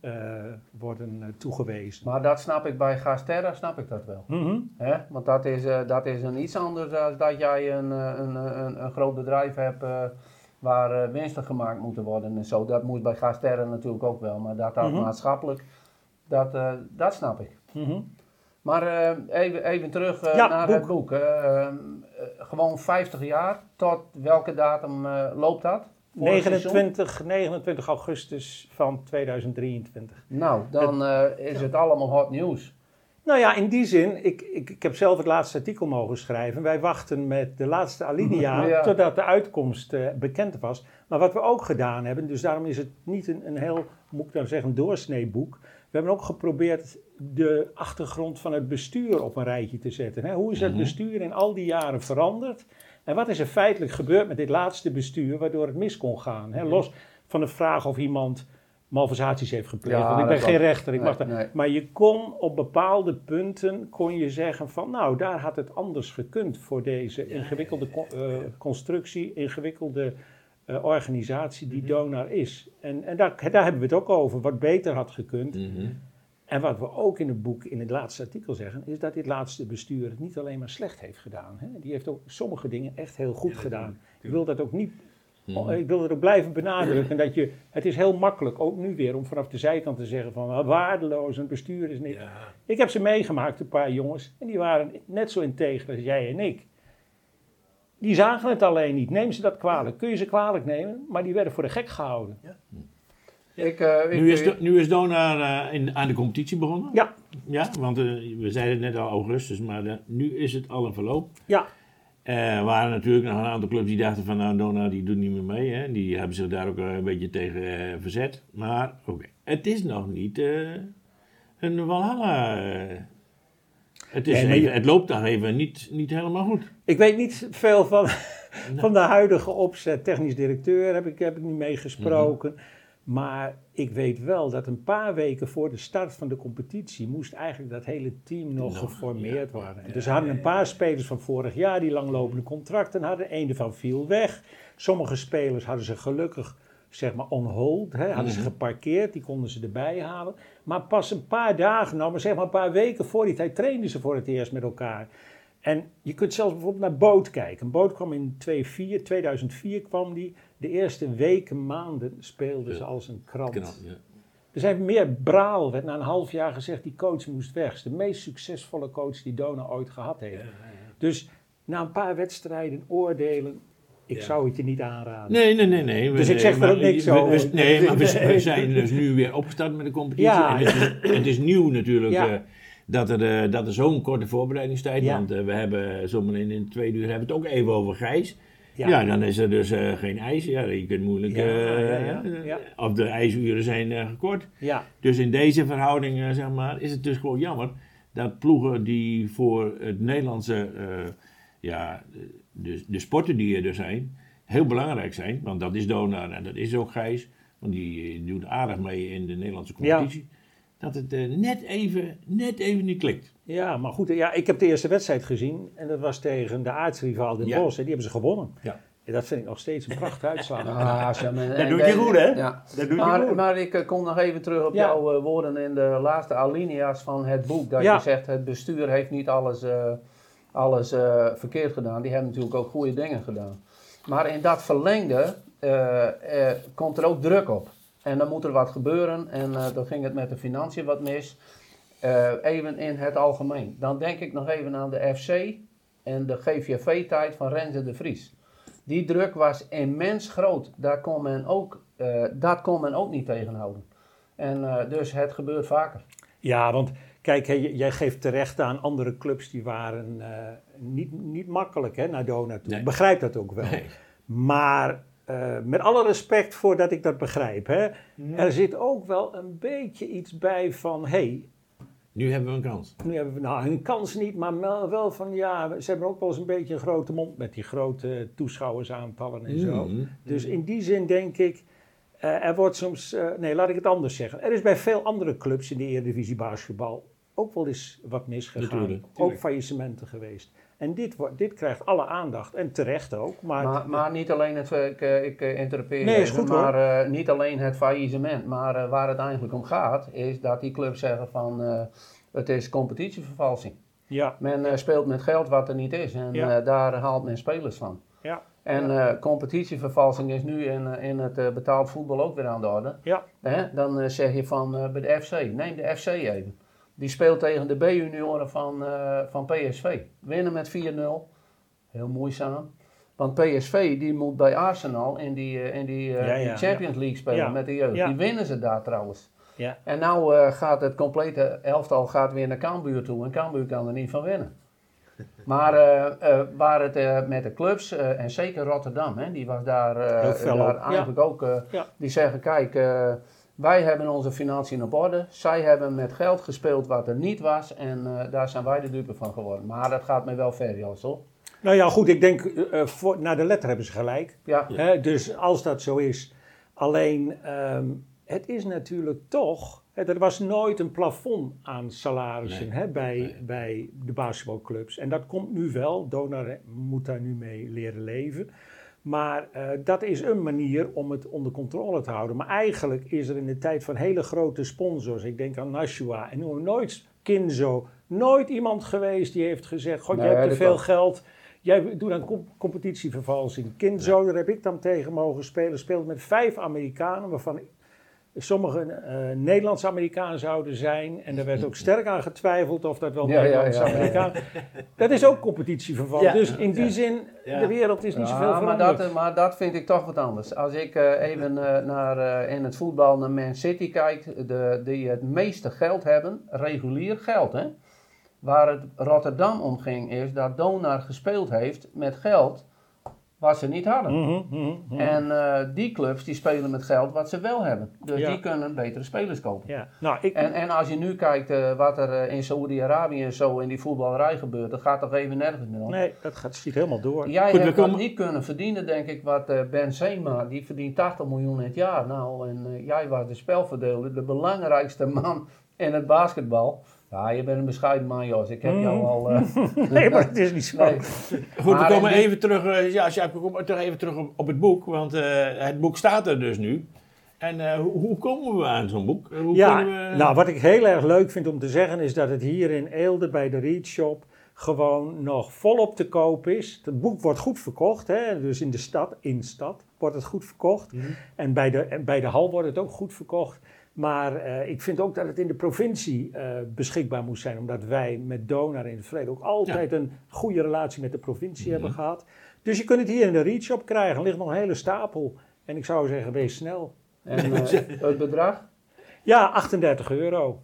worden toegewezen. Maar dat snap ik bij Gasterra, snap ik dat wel. Mm-hmm. Want dat is een iets anders dan dat jij een groot bedrijf hebt waar winsten gemaakt moeten worden en zo. Dat moet bij Gasterra natuurlijk ook wel, maar dat maatschappelijk, dat snap ik. Mm-hmm. Maar even terug naar het boek. Gewoon 50 jaar. Tot welke datum loopt dat? 29 augustus van 2023. Nou, dan is het allemaal hot nieuws. Nou ja, in die zin, ik heb zelf het laatste artikel mogen schrijven. Wij wachten met de laatste alinea totdat de uitkomst bekend was. Maar wat we ook gedaan hebben, dus daarom is het niet een heel, moet ik dan zeggen, een doorsneeboek. We hebben ook geprobeerd de achtergrond van het bestuur op een rijtje te zetten. Hè? Hoe is het bestuur in al die jaren veranderd? En wat is er feitelijk gebeurd met dit laatste bestuur waardoor het mis kon gaan? Hè? Los van de vraag of iemand malversaties heeft gepleegd. Ja, want ik ben geen rechter. Nee. Maar je kon op bepaalde punten zeggen van nou, daar had het anders gekund voor deze ingewikkelde constructie, ingewikkelde organisatie die Donar is. En daar hebben we het ook over, wat beter had gekund. En wat we ook in het boek, in het laatste artikel zeggen, is dat dit laatste bestuur het niet alleen maar slecht heeft gedaan. Hè? Die heeft ook sommige dingen echt heel goed gedaan. Ik wil dat ook niet... Ik wil het ook blijven benadrukken dat het is heel makkelijk, ook nu weer, om vanaf de zijkant te zeggen van waardeloos, een bestuur is niet. Ja. Ik heb ze meegemaakt, een paar jongens, en die waren net zo integer als jij en ik. Die zagen het alleen niet. Neem ze dat kwalijk. Kun je ze kwalijk nemen, maar die werden voor de gek gehouden. Ja. Nu is Donar aan de competitie begonnen. Ja, want we zeiden het net al augustus, maar nu is het al een verloop. Ja. Er waren natuurlijk nog een aantal clubs die dachten van nou, Donar die doet niet meer mee. Hè. Die hebben zich daar ook een beetje tegen verzet. Maar oké, het is nog niet een Walhalla. Het loopt nog even niet helemaal goed. Ik weet niet veel van de huidige opzet. Technisch directeur heb ik niet meegesproken. Maar ik weet wel dat een paar weken voor de start van de competitie moest eigenlijk dat hele team nog geformeerd worden. Dus ze hadden een paar spelers van vorig jaar die langlopende contracten hadden. Een ervan viel weg. Sommige spelers hadden ze gelukkig, zeg maar, on hold. Hadden ze geparkeerd, die konden ze erbij halen. Maar pas een paar dagen, nou maar zeg maar een paar weken voor die tijd, trainden ze voor het eerst met elkaar. En je kunt zelfs bijvoorbeeld naar Boot kijken. Boot kwam in 2004 kwam die. De eerste weken, maanden speelden ze als een krant. Er zijn meer Braal, werd na een half jaar gezegd, die coach moest weg. Het is de meest succesvolle coach die Donar ooit gehad heeft. Dus na een paar wedstrijden oordelen, ik zou het je niet aanraden. Nee. Dus ik zeg er ook niks over. Maar we zijn dus nu weer opgestart met de competitie. Ja. En het is nieuw natuurlijk dat er zo'n korte voorbereidingstijd is. Want we hebben zometeen in 2 uur hebben we het ook even over Gijs. Ja, dan is er dus geen ijs. Ja, je kunt moeilijk... Of de ijsuren zijn gekort. Ja. Dus in deze verhouding, zeg maar, is het dus gewoon jammer dat ploegen die voor het Nederlandse... de sporten die er zijn, heel belangrijk zijn. Want dat is Donar en dat is ook Gijs. Want die doet aardig mee in de Nederlandse competitie. Ja. Dat het net even niet klikt. Ja, maar goed, ik heb de eerste wedstrijd gezien. En dat was tegen de aartsrivaal Den Bosch. Die hebben ze gewonnen. Ja. En dat vind ik nog steeds een prachtige uitslag. Dat doet je goed, hè? Ja. Maar ik kom nog even terug op jouw woorden in de laatste alinea's van het boek. Dat je zegt, het bestuur heeft niet alles verkeerd gedaan. Die hebben natuurlijk ook goede dingen gedaan. Maar in dat verlengde komt er ook druk op. En dan moet er wat gebeuren. En dan ging het met de financiën wat mis. Even in het algemeen. Dan denk ik nog even aan de FC en de GVV-tijd van Renze de Vries. Die druk was immens groot. Dat kon men ook niet tegenhouden. En dus het gebeurt vaker. Ja, want kijk, jij geeft terecht aan andere clubs die waren niet makkelijk naar Donar toe. Nee. Ik begrijp dat ook wel. Nee. Maar met alle respect voor dat ik dat begrijp. Hè, er zit ook wel een beetje iets bij van... Nu hebben we een kans. Nu hebben we een kans niet, maar wel van ze hebben ook wel eens een beetje een grote mond met die grote toeschouwersaantallen en zo. Dus in die zin denk ik, er wordt soms, laat ik het anders zeggen. Er is bij veel andere clubs in de Eredivisie basketbal ook wel eens wat misgegaan. Natuurlijk. Ook faillissementen geweest. En dit krijgt alle aandacht en terecht ook. Maar niet alleen ik interpreteer is goed, maar niet alleen het faillissement. Maar waar het eigenlijk om gaat, is dat die clubs zeggen van het is competitievervalsing. Ja. Men speelt met geld wat er niet is en daar haalt men spelers van. Ja. En competitievervalsing is nu in het betaald voetbal ook weer aan de orde. Ja. Dan zeg je van bij de FC, neem de FC even. Die speelt tegen de B-junioren van PSV. Winnen met 4-0. Heel moeizaam. Want PSV die moet bij Arsenal in die Champions League spelen met de jeugd. Ja. Die winnen ze daar trouwens. Ja. En nou gaat het complete elftal weer naar Cambuur toe en Cambuur kan er niet van winnen. Maar waar het met de clubs, en zeker Rotterdam, hè, die was daar eigenlijk ook, die zeggen kijk, wij hebben onze financiën op orde, zij hebben met geld gespeeld wat er niet was en daar zijn wij de dupe van geworden. Maar dat gaat me wel ver, Jos, hoor. Nou ja, goed, ik denk, naar de letter hebben ze gelijk. Ja. Dus als dat zo is, alleen, het is natuurlijk toch, er was nooit een plafond aan salarissen bij de basketbalclubs. En dat komt nu wel, Donar moet daar nu mee leren leven. Maar dat is een manier om het onder controle te houden. Maar eigenlijk is er in de tijd van hele grote sponsors, ik denk aan Nashua en nooit Kinzo, nooit iemand geweest die heeft gezegd, god, je hebt te veel geld. Jij doet dan competitievervalsing. Kinzo, daar heb ik dan tegen mogen spelen. Speelde met 5 Amerikanen, waarvan sommige Nederlandse Amerikanen zouden zijn. En er werd ook sterk aan getwijfeld of dat wel Nederlandse Amerikanen. Dat is ook competitieverval. Ja. Dus in die zin, de wereld is niet zoveel veranderd. Maar dat vind ik toch wat anders. Als ik even naar in het voetbal naar Man City kijk, die het meeste geld hebben, regulier geld, hè. Waar het Rotterdam om ging is dat Donar gespeeld heeft met geld wat ze niet hadden. En die clubs die spelen met geld wat ze wel hebben. Dus die kunnen betere spelers kopen. Ja. Nou, en als je nu kijkt wat er in Saoedi-Arabië en zo in die voetballerij gebeurt, dat gaat toch even nergens meer om. Nee, dat schiet helemaal door. Jij hebt dat niet kunnen verdienen, denk ik, wat Benzema, die verdient 80 miljoen in het jaar. Nou, en jij was de spelverdeler, de belangrijkste man in het basketbal. Ja, je bent een bescheiden man, Jos. Ik heb jou al... Nee, maar het is niet zo. Nee. Goed, we komen even terug, even terug op het boek. Want het boek staat er dus nu. En hoe komen we aan zo'n boek? Nou, wat ik heel erg leuk vind om te zeggen is dat het hier in Eelde bij de Reed Shop gewoon nog volop te koop is. Het boek wordt goed verkocht, hè? Dus in de stad wordt het goed verkocht. En bij de hal wordt het ook goed verkocht. Maar ik vind ook dat het in de provincie beschikbaar moet zijn. Omdat wij met Donar in het verleden ook altijd een goede relatie met de provincie hebben gehad. Dus je kunt het hier in de Reed Shop krijgen. Er ligt nog een hele stapel. En ik zou zeggen, wees snel. En het bedrag? Ja, €38.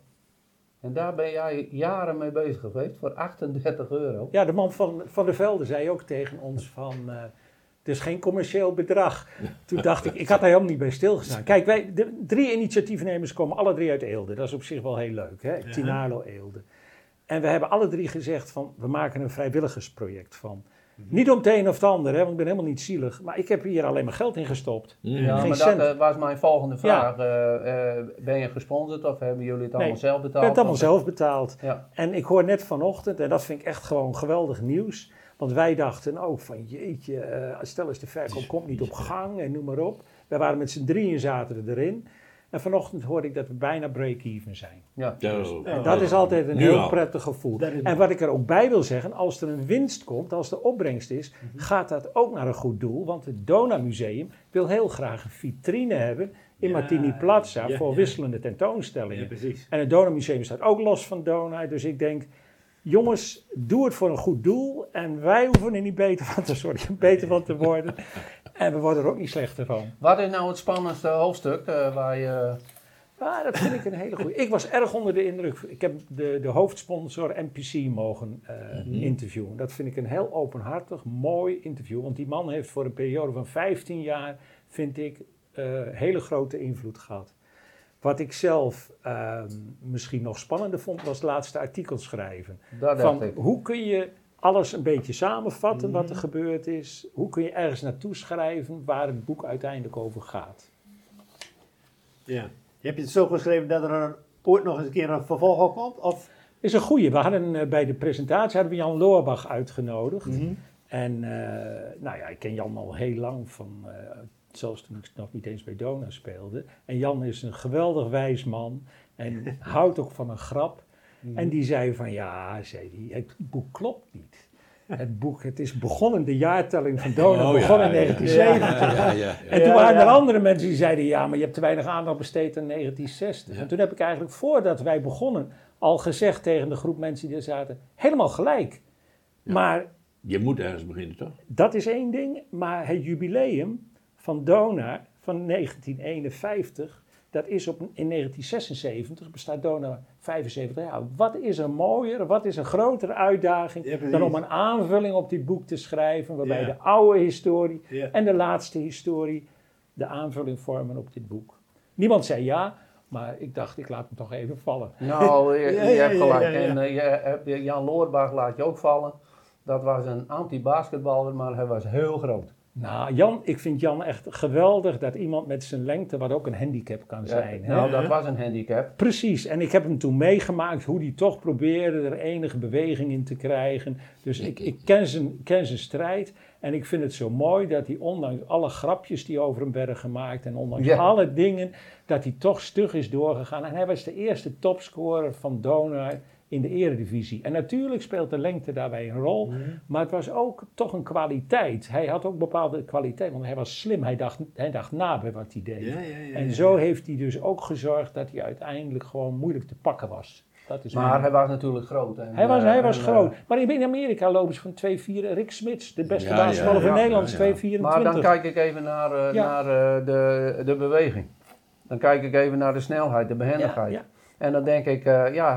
En daar ben jij jaren mee bezig geweest, voor €38. Ja, de man van der Velde zei ook tegen ons van... Het is geen commercieel bedrag. Toen dacht ik had daar helemaal niet bij stilgestaan. Kijk, de 3 initiatiefnemers komen alle 3 uit Eelde. Dat is op zich wel heel leuk, hè? Tinalo Eelde. En we hebben alle 3 gezegd van, we maken een vrijwilligersproject van. Niet om het een of het ander, hè, want ik ben helemaal niet zielig. Maar ik heb hier alleen maar geld in gestopt. Ja, geen maar cent. Dat was mijn volgende vraag. Ja. Ben je gesponsord of hebben jullie het allemaal zelf betaald? Ik heb het allemaal zelf betaald. Ja. En ik hoor net vanochtend, en dat vind ik echt gewoon geweldig nieuws... Want wij dachten ook van jeetje, stel eens de verkoop komt niet op gang en noem maar op. Wij waren met z'n 3 zaten erin. En vanochtend hoorde ik dat we bijna break-even zijn. Ja. En dat is altijd een heel prettig gevoel. En wat ik er ook bij wil zeggen, als er een winst komt, als er opbrengst is, gaat dat ook naar een goed doel. Want het Donar Museum wil heel graag een vitrine hebben in Martini Plaza voor wisselende tentoonstellingen. En het Donar Museum staat ook los van Donar, dus ik denk... Jongens, doe het voor een goed doel en wij hoeven er niet beter van te worden. En we worden er ook niet slechter van. Wat is nou het spannendste hoofdstuk waar je... Ja, dat vind ik een hele goede. Ik was erg onder de indruk. Ik heb de hoofdsponsor NPC mogen interviewen. Dat vind ik een heel openhartig, mooi interview. Want die man heeft voor een periode van 15 jaar, vind ik, hele grote invloed gehad. Wat ik zelf misschien nog spannender vond, was het laatste artikel schrijven. Dat dacht ik. Hoe kun je alles een beetje samenvatten wat er gebeurd is? Hoe kun je ergens naartoe schrijven waar het boek uiteindelijk over gaat? Ja. Heb je het zo geschreven dat er ooit nog eens een keer een vervolg op komt? Of? Is een goeie. We hadden bij de presentatie hadden we Jan Loorbach uitgenodigd. En nou ja, ik ken Jan al heel lang van... zelfs toen ik nog niet eens bij Donar speelde. En Jan is een geweldig wijs man. En houdt ook van een grap. En die zei van, het boek klopt niet. Het is begonnen, de jaartelling van Donar begon in 1970. En toen waren er andere mensen die zeiden, maar je hebt te weinig aandacht besteed aan 1960. En toen heb ik eigenlijk, voordat wij begonnen, al gezegd tegen de groep mensen die er zaten, helemaal gelijk. Ja. Maar... Je moet ergens beginnen, toch? Dat is één ding, maar het jubileum van Donar van 1951 dat is in 1976, bestaat Donar 75 jaar. Wat is er mooier, wat is een grotere uitdaging dan om een aanvulling op dit boek te schrijven, waarbij de oude historie en de laatste historie de aanvulling vormen op dit boek. Niemand zei ja, maar ik dacht, ik laat hem toch even vallen. Nou, je hebt gelijk. En Jan Loorbach laat je ook vallen. Dat was een anti-basketballer, maar hij was heel groot. Nou, ik vind Jan echt geweldig dat iemand met zijn lengte, wat ook een handicap kan zijn. Nou, dat was een handicap. Precies, en ik heb hem toen meegemaakt hoe hij toch probeerde er enige beweging in te krijgen. Dus ik ken zijn strijd en ik vind het zo mooi dat hij ondanks alle grapjes die over hem werden gemaakt en ondanks alle dingen, dat hij toch stug is doorgegaan. En hij was de eerste topscorer van Donar in de eredivisie. En natuurlijk speelt de lengte daarbij een rol, maar het was ook toch een kwaliteit. Hij had ook bepaalde kwaliteit, want hij was slim. Hij dacht na bij wat hij deed. En zo heeft hij dus ook gezorgd dat hij uiteindelijk gewoon moeilijk te pakken was. Maar hij was natuurlijk groot. En, hij was groot. Maar in Amerika lopen ze van 2,4. Rick Smits, de beste basketballer van Nederland, 2,24. Maar dan kijk ik even naar de beweging. Dan kijk ik even naar de snelheid, de behendigheid. Ja. En dan denk ik,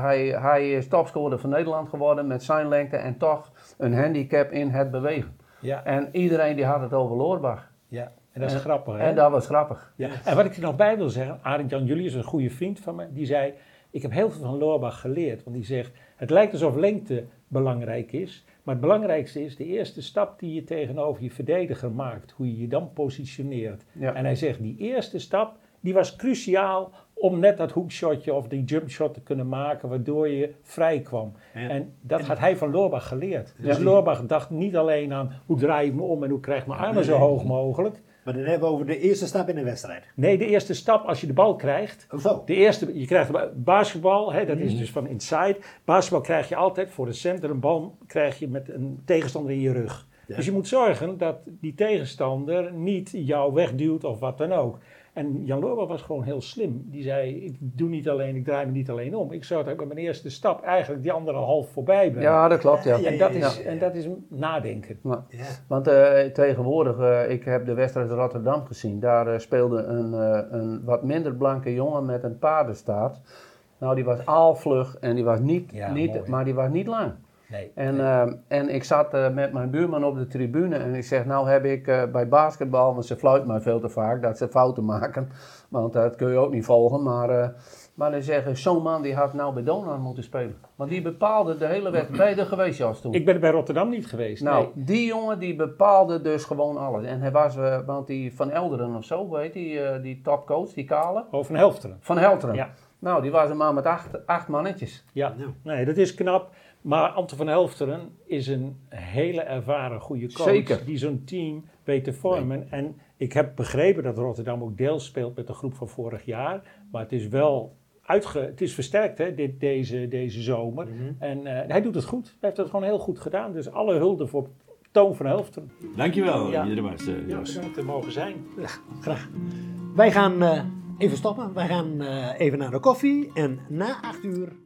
hij is topscorer van Nederland geworden met zijn lengte en toch een handicap in het bewegen. Ja. En iedereen die had het over Loorbach. Ja, en dat is grappig. Hè? En dat was grappig. Ja. En wat ik er nog bij wil zeggen, Arend Jan Julius, een goede vriend van me, die zei, ik heb heel veel van Loorbach geleerd. Want die zegt, het lijkt alsof lengte belangrijk is, maar het belangrijkste is de eerste stap die je tegenover je verdediger maakt, hoe je je dan positioneert. Ja. En hij zegt, die eerste stap, die was cruciaal om net dat hoekshotje of die jumpshot te kunnen maken, waardoor je vrij kwam. Ja. En dat had hij van Loorbach geleerd. Dus Loorbach dacht niet alleen aan hoe draai ik me om en hoe krijg ik mijn armen zo hoog mogelijk. Maar dan hebben we over de eerste stap in de wedstrijd. Nee, de eerste stap als je de bal krijgt. Oh zo. Je krijgt basketbal, dat is dus van inside. Basketbal krijg je altijd voor de center, een bal krijg je met een tegenstander in je rug. Ja. Dus je moet zorgen dat die tegenstander niet jou wegduwt of wat dan ook. En Jan Loorbach was gewoon heel slim. Die zei, ik draai me niet alleen om. Ik zorg dat ik met mijn eerste stap eigenlijk die andere half voorbij ben. Ja, dat klopt, ja. En dat is nadenken. Ja. Want tegenwoordig, ik heb de wedstrijd Rotterdam gezien. Daar speelde een wat minder blanke jongen met een paardenstaart. Nou, die was aalvlug en die was maar die was niet lang. Nee. En ik zat met mijn buurman op de tribune en ik zeg, nou heb ik bij basketbal, want ze fluit mij veel te vaak dat ze fouten maken, want dat kun je ook niet volgen, maar dan zeggen, zo'n man die had nou bij Donar moeten spelen. Want die bepaalde de hele wedstrijd. Ben je er geweest, Jos, toen? Ik ben bij Rotterdam niet geweest. Nou, die jongen die bepaalde dus gewoon alles. En hij was, want die Van Elderen of zo, weet die topcoach, die kale. Oh, Van Helfteren. Van Helfteren. Ja. Nou, die was een man met acht mannetjes. Ja, nee, dat is knap. Maar Ante van Helfteren is een hele ervaren goede coach. Zeker. Die zo'n team weet te vormen. Nee. En ik heb begrepen dat Rotterdam ook deels speelt met de groep van vorig jaar. Maar het is wel het is versterkt deze zomer. Mm-hmm. En hij doet het goed. Hij heeft het gewoon heel goed gedaan. Dus alle hulde voor Toon van Helfteren. Dankjewel. Ja, bedankt te mogen zijn. Ja, graag. Wij gaan even stoppen. Wij gaan even naar de koffie. En na 8 uur...